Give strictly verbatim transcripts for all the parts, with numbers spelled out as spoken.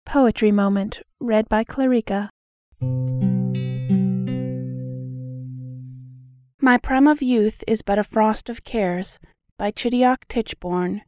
Poetry Moment. Read by Clarica. My prime of youth is but a frost of cares. By Chidiock Titchborne.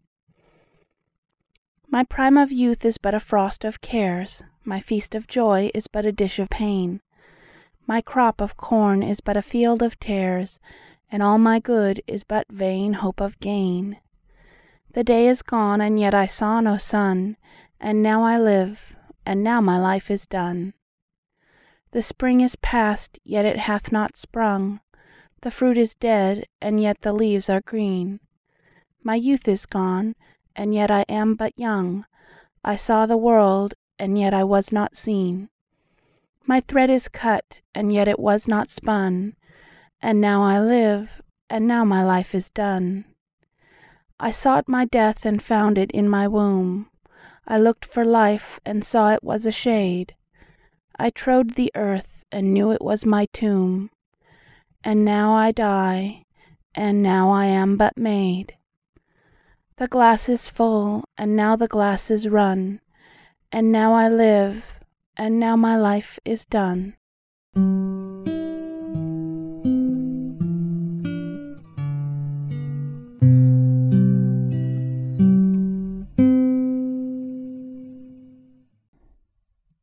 My prime of youth is but a frost of cares. My feast of joy is but a dish of pain. My crop of corn is but a field of tares, and all my good is but vain hope of gain. The day is gone, and yet I saw no sun, and now I live, and now my life is done. The spring is past, yet it hath not sprung. The fruit is dead, and yet the leaves are green. My youth is gone, and yet I am but young. I saw the world, and yet I was not seen. My thread is cut, and yet it was not spun. And now I live, and now my life is done. I sought my death, and found it in my womb. I looked for life, and saw it was a shade. I trode the earth, and knew it was my tomb. And now I die, and now I am but made. The glass is full, and now the glass is run. And now I live, and now my life is done.